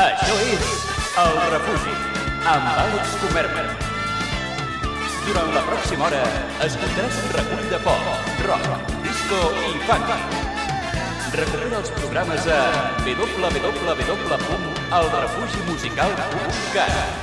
Això és El Refugi, amb Àlex Comerma. Durant la pròxima hora escoltaràs un recull de pop, rock, disco i funk. Recupera els programes a www.elrefugimusical.cat.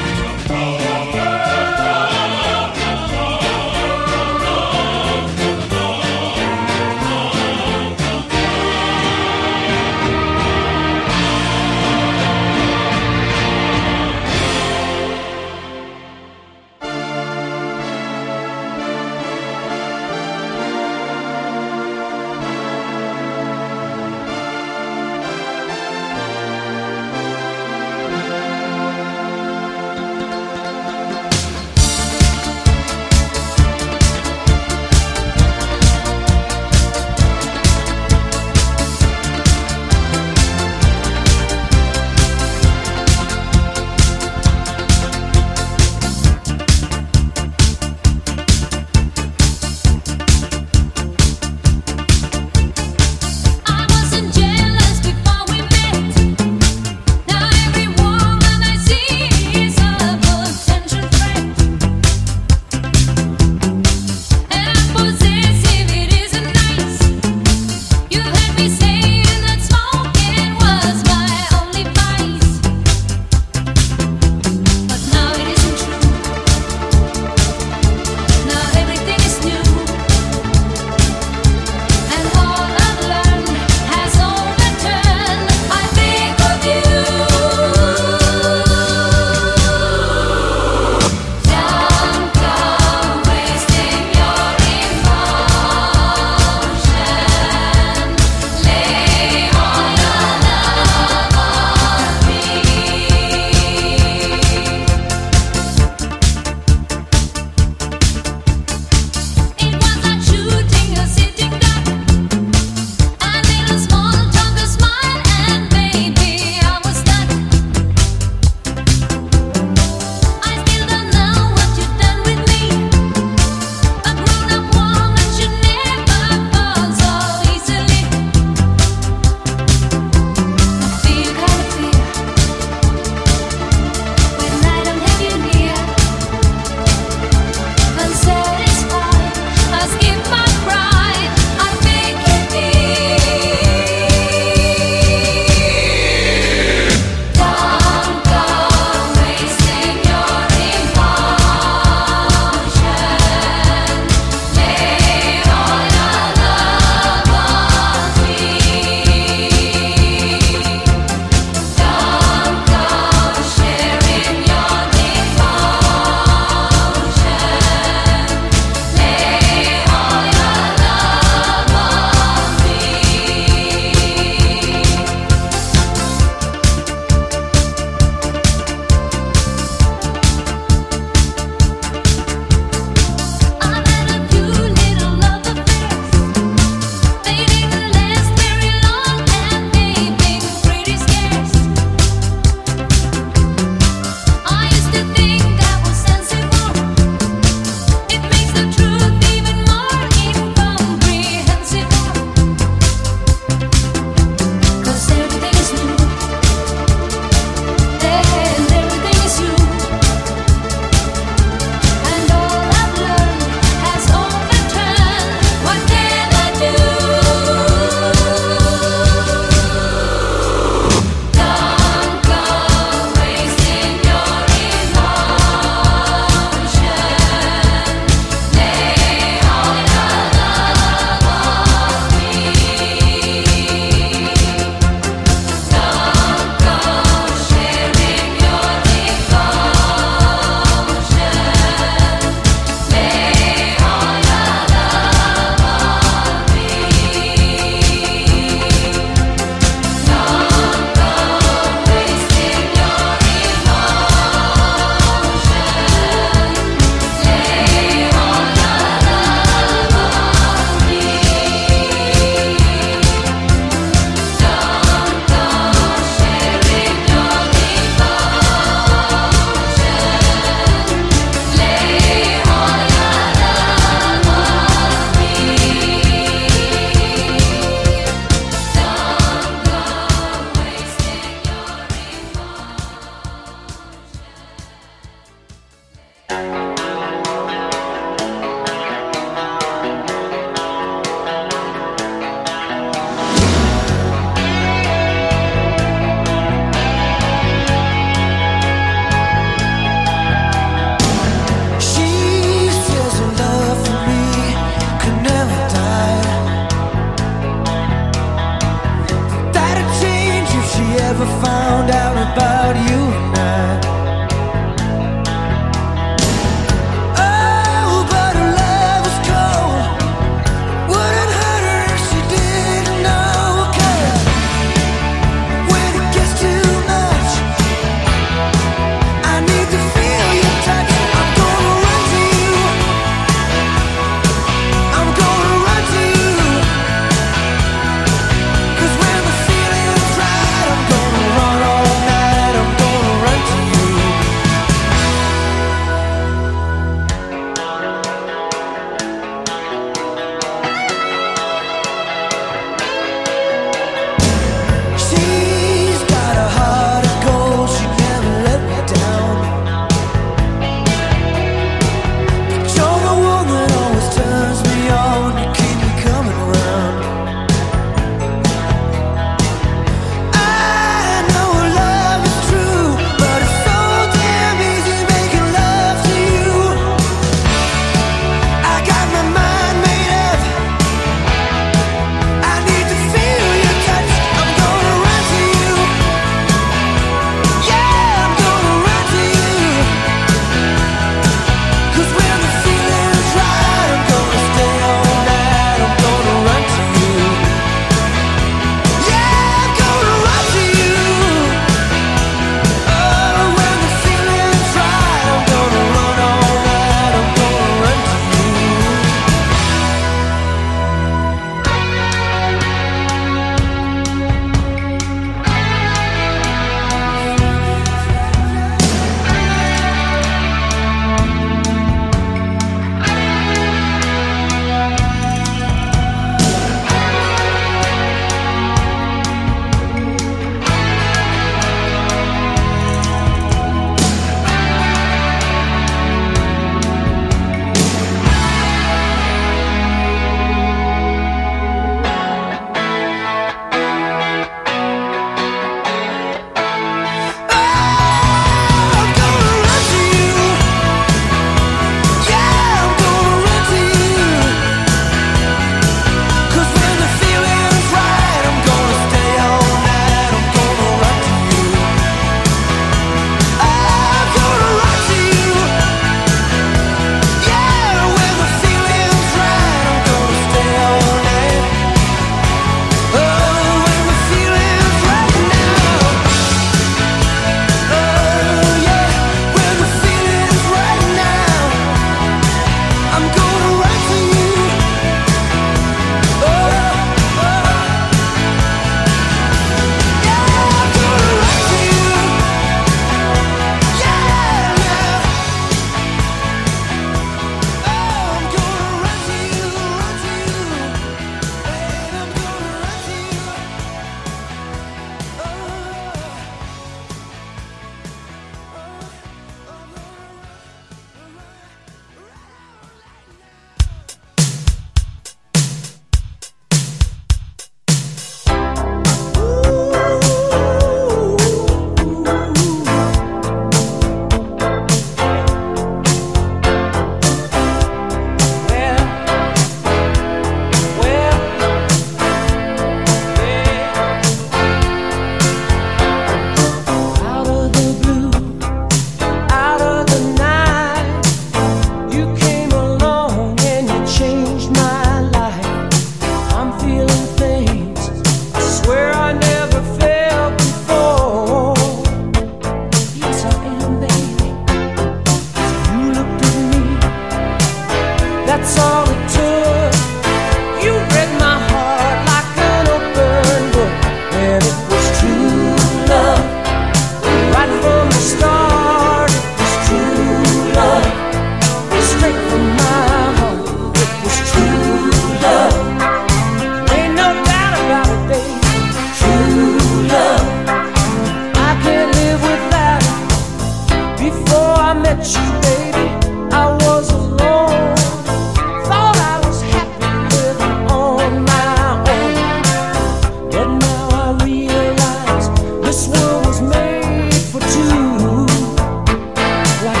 that's all it took. You read my heart like an open book, and it was true love. Right from the start, it was true love. Straight from my heart, it was true love. Ain't no doubt about it, baby. True love. I can't live without it. Before I met you, baby, I was alone. Thought I was happy living on my own. But now I realize this world was made for two. Like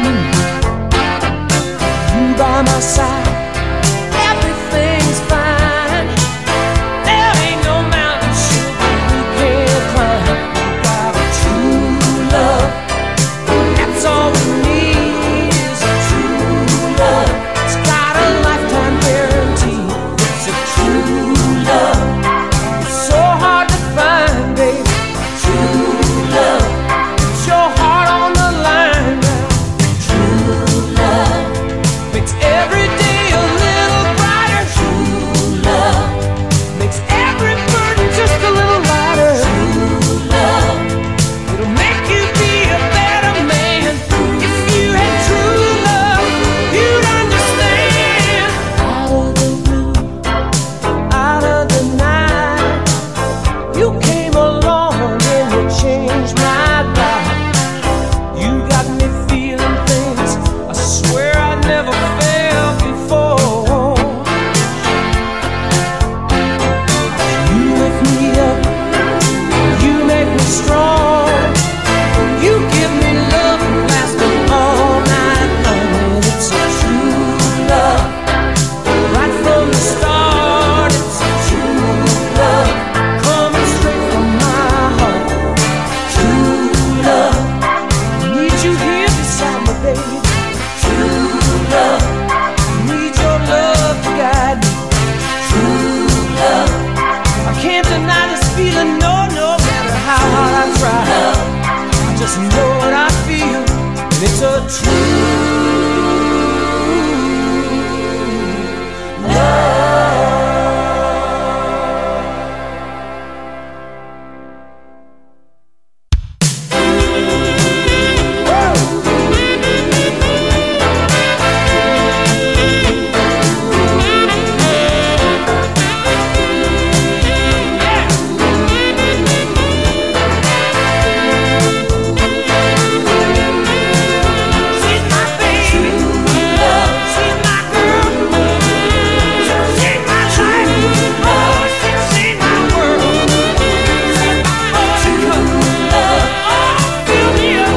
you by my side, everything's fine. There ain't no mountain sugar we can't climb. We got a true love. That's all we need is a true love. It's got a lifetime guarantee. It's a true love. It's so hard to find, baby. True love. Put your heart on the line now. True love makes every day a little brighter. True love makes every burden just a little lighter. True love. It'll make you be a better man. If you had true love, you'd understand. Out of the blue, out of the night, you came along and you changed my life. You got me feeling things I swear I never felt before. You lift me up, you make me strong. You give me love lasting all night long. And it's a true love. Right from the start, it's a true love. Coming straight from my heart. True love. Need you here beside me, baby. True love. Need your love to guide me. True love. I can't deny this feeling, no matter how hard I try. I just know what I feel, and it's a true love. She's my baby. She's my girl. She's my life. Oh, she's my world. She's my buttercup. Oh, fill me up.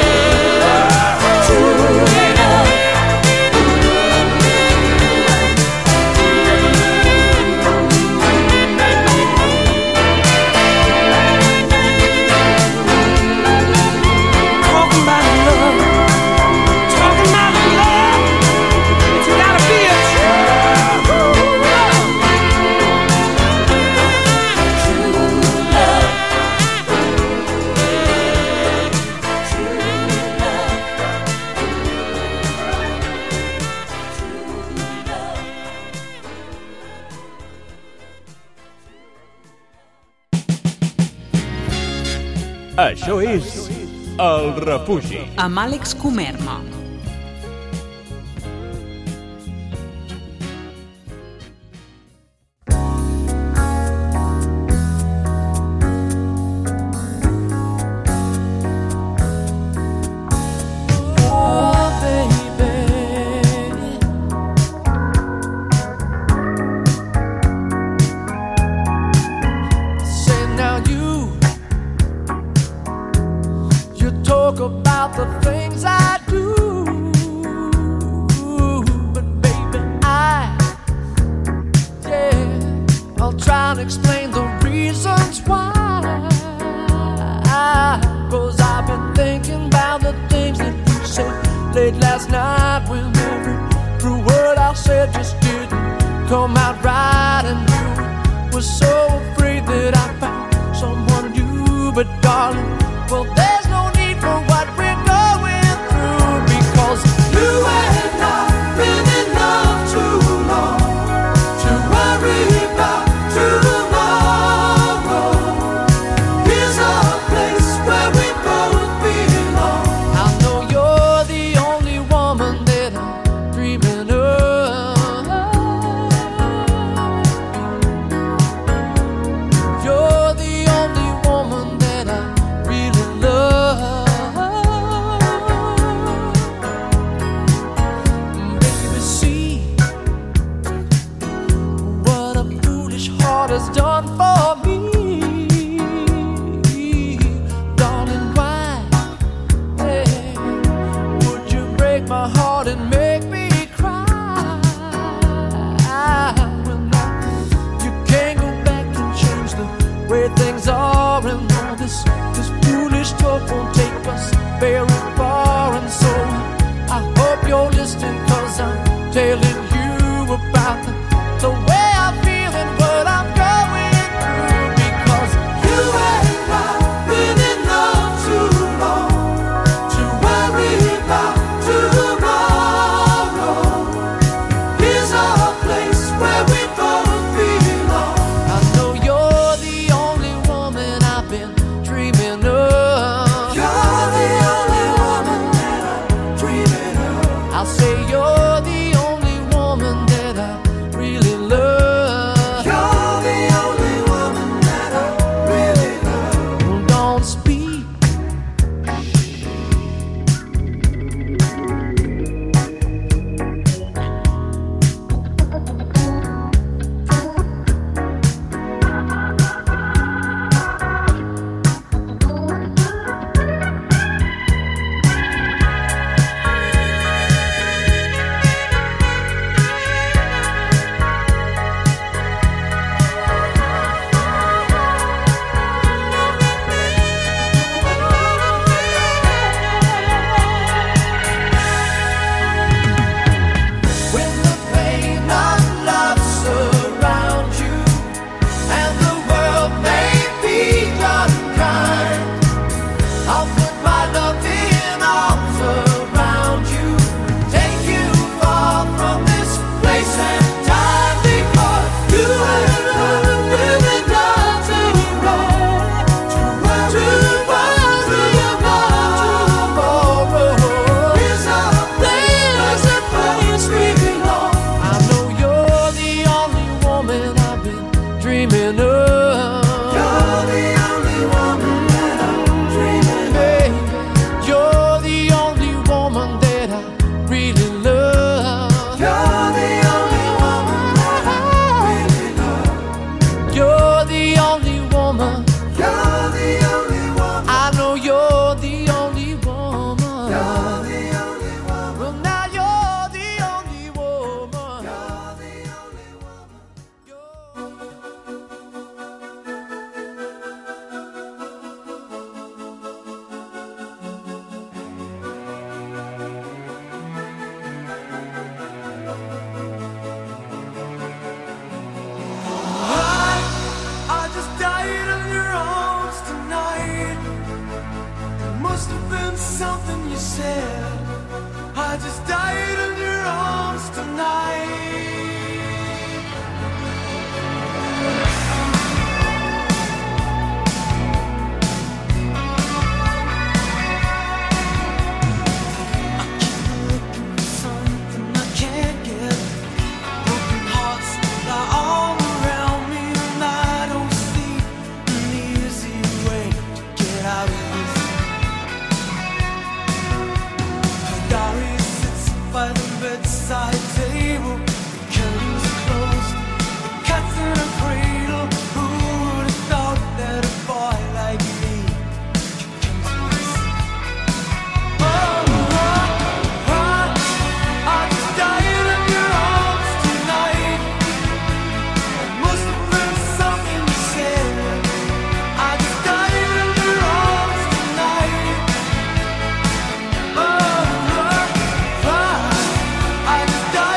Talking about love. Talking about love. It's gotta be a true love. Això és El Refugi. Amb Àlex Comerma. Oh, baby. Say now you talk about the things I do, but baby I'll try and explain the reasons why. 'Cause I've been thinking about the things that you said late last night, when every word I said just didn't come out right, and you were so afraid that I found someone new. But darling, well, there's no need for what we're going through, because you and I been in love out and make me cry. Well, now you can't go back and change the way things are, and all this foolish talk won't take us very far. And so I hope you're listening, 'cause I'm telling you about the way I feel and what I'm going through. Because you and I've been in love too long to worry about tomorrow. Here's a place where we both belong. I know you're the only woman I've been dreaming of. You're the only woman that I'm dreaming of. I'll say you're the only woman that I really love. You're the only woman that I really love. Well, don't speak. When the pain of love surrounds you and the world may be unkind, I'll put my loving arms around you, take you far from this place and time. Because you and I really love to roll, to tomorrow. Here's a place we belong. I know you're the only woman I've been dreaming of. You're the only woman that I'm dreaming of. You're the only woman that I really love. You're the only woman that I really love. You're the only woman. You're the only woman. I know you're the only woman. You're the only woman. Well, now you're the only woman. You're the only woman. I just died in your arms tonight. It must have been something you said. I just died in your arms tonight. Looking for something I can't get. Broken hearts lie all around me, and I don't see an easy way to get out of this. The diary sits by the bedside table. The curtains are closed. The cat's in a cradle. Who would have thought that a boy like me could come to this? I just died in your arms tonight. It must have been something you said. I just died in your arms tonight. I just died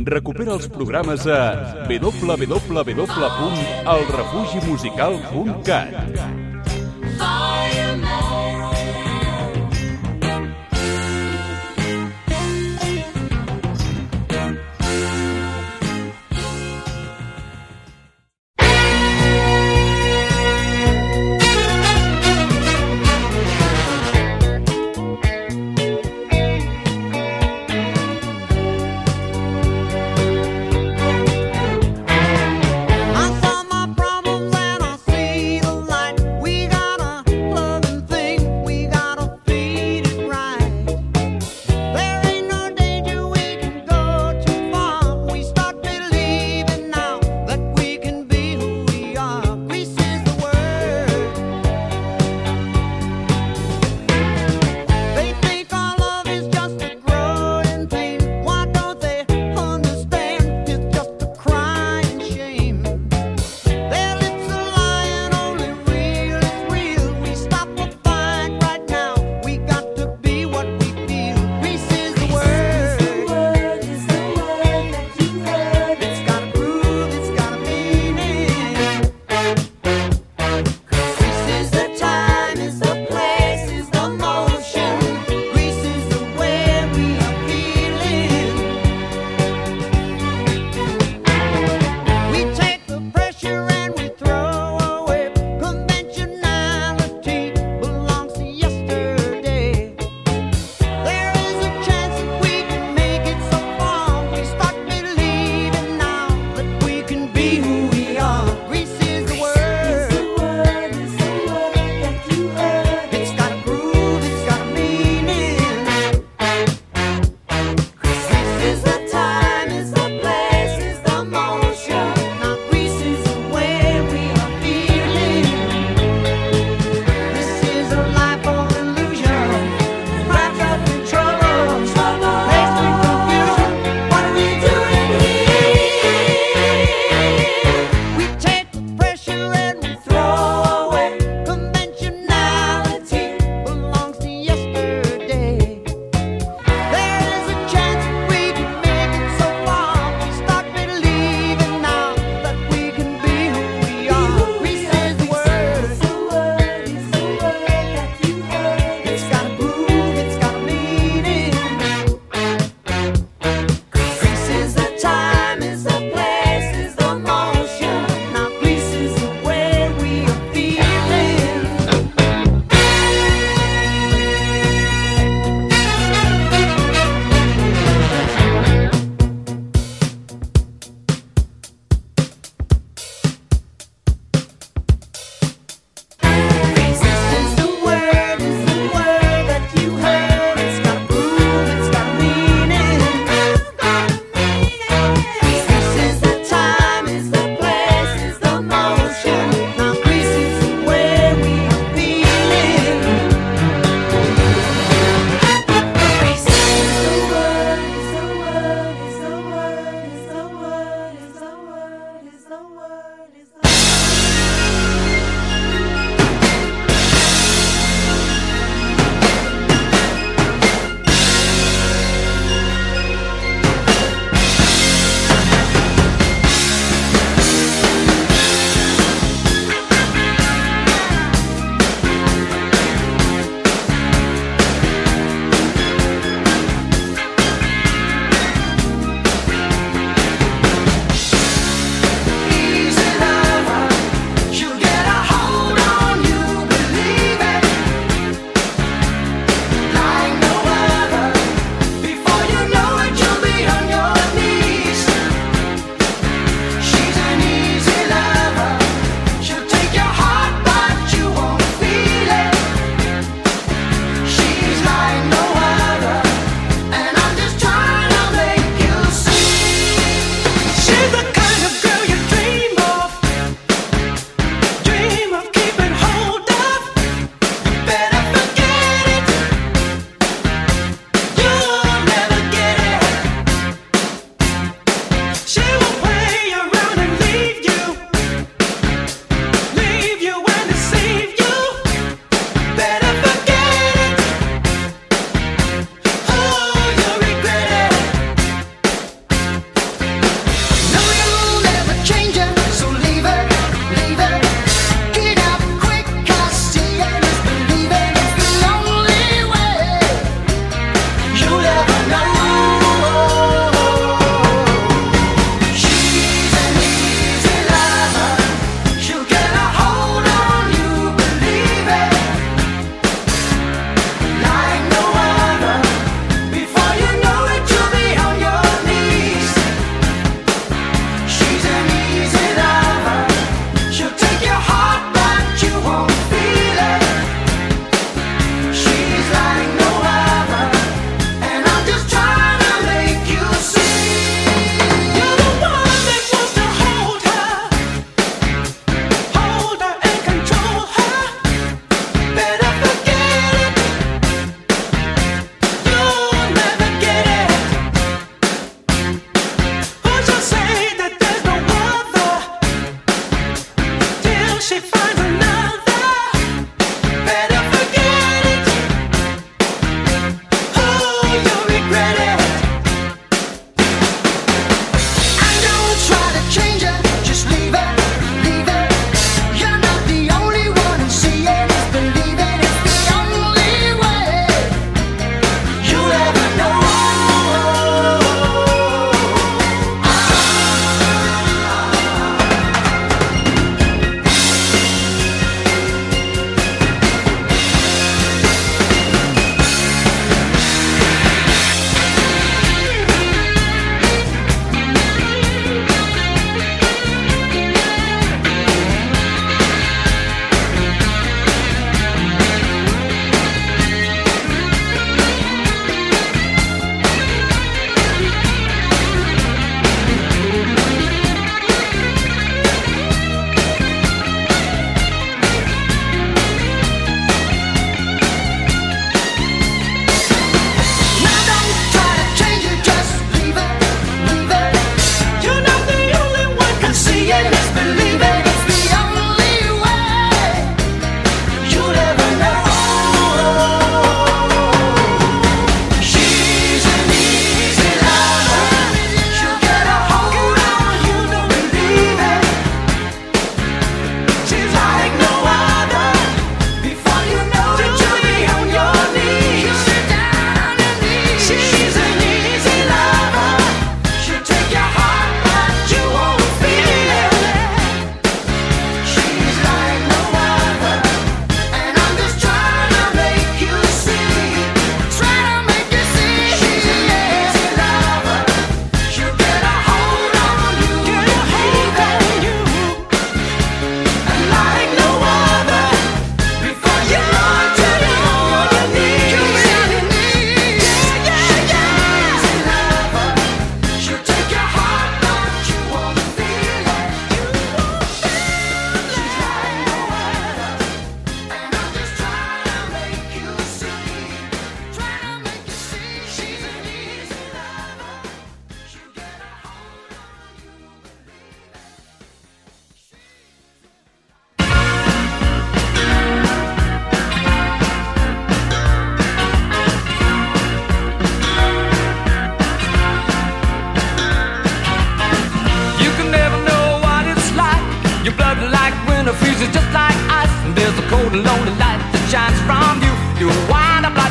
Recupera els programes a www.elrefugimusical.cat. I saw my problems and I see the light.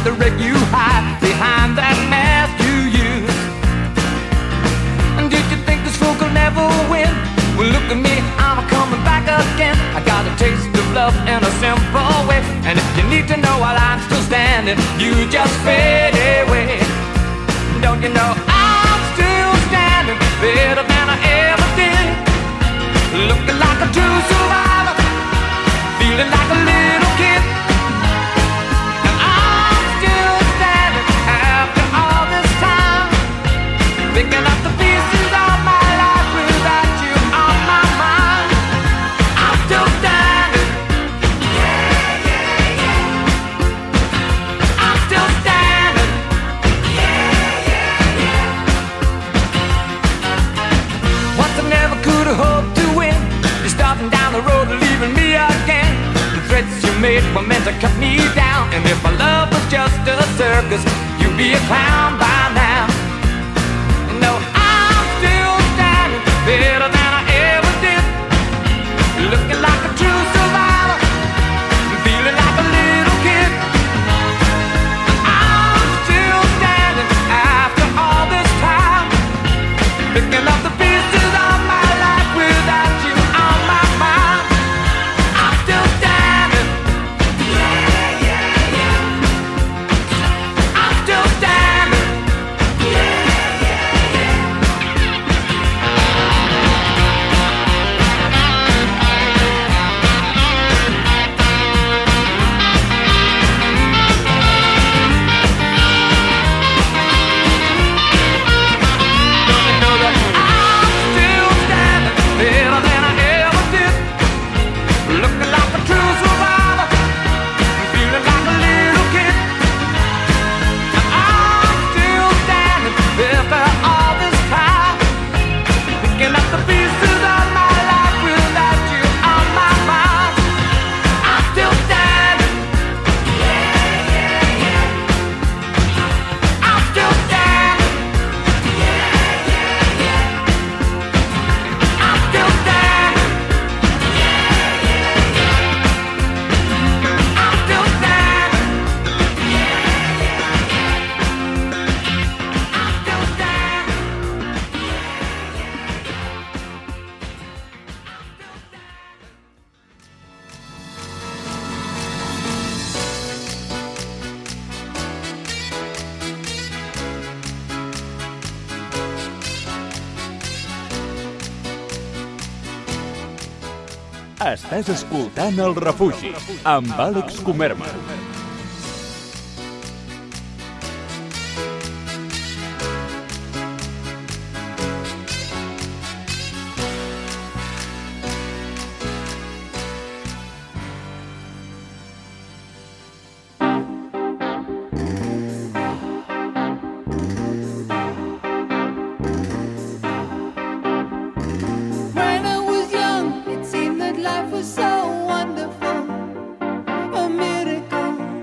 the wreck you hide behind that mask you use. And did you think this fool could never win? Well, look at me, I'm coming back again. I got a taste of love in a simple way. And if you need to know while I'm still standing, you just fade away. Don't you know I'm still standing better than I ever did? Looking like a true survivor, feeling like a little kid. And I'm still standing after all this time, picking up the pieces of my life without you on my mind. I'm still standing. Yeah, yeah, yeah. I'm still standing. Yeah, yeah, yeah. Once I never could have hoped to win. You're starting down the road and leaving me again. The threats you made were meant to cut me down. And if my love was just a circus, you'd be a clown by now. No, I'm still standing better than I ever did. Looking like a true survivor, feeling like a little kid. I'm still standing after all this time, picking up the pieces of my life without you on my mind. I'm still standing. Yeah, yeah, yeah. I'm still standing. Yeah, yeah, yeah. Don't you know that I'm still standing better than I ever did? Looking like a true survivor, feeling like a little kid. I'm still standing after all this time, picking up the pieces of my life without you on my mind. I'm still standing. Yeah, yeah, yeah. I'm still standing. Yeah, yeah, yeah. I'm still standing. I'm still standing. Estàs escoltant El Refugi, amb Àlex Comerma. When I was young, it seemed that life was so wonderful, a miracle.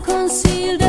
concealed